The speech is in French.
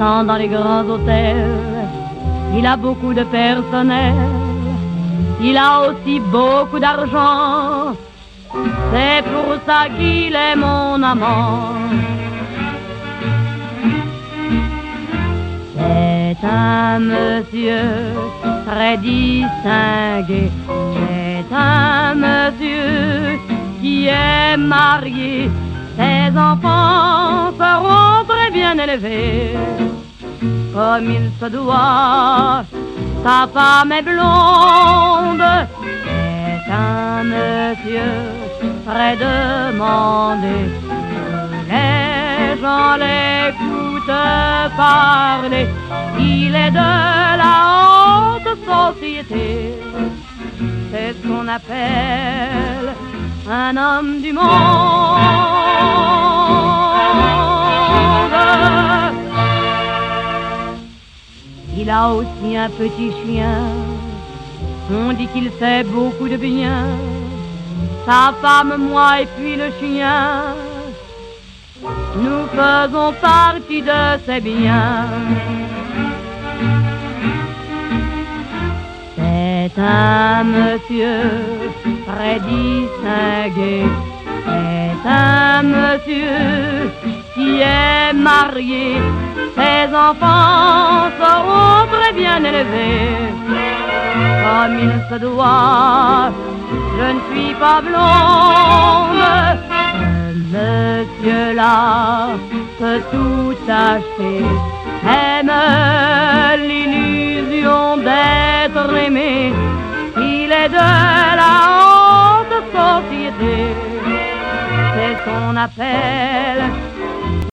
descend dans les grands hôtels. Il a beaucoup de personnel. Il a aussi beaucoup d'argent. C'est pour ça qu'il est mon amant. C'est un monsieur très distingué. C'est un monsieur qui est marié. Ses enfants seront très bien élevés, comme il se doit. Sa femme est blonde. C'est un monsieur très demandé. Les gens l'écoutent parler. Il est de la haute société. C'est ce qu'on appelle un homme du monde. Il a aussi un petit chien. On dit qu'il fait beaucoup de bien. Sa femme, moi et puis le chien, nous faisons partie de ses biens. C'est un monsieur très distingué. C'est un monsieur qui est marié. Ses enfants seront très bien élevés, comme il se doit. Je ne suis pas blonde. Ce monsieur-là peut tout acheter. Aime l'illusion d'être aimé. Il est de la haute société. C'est ce qu'on appelle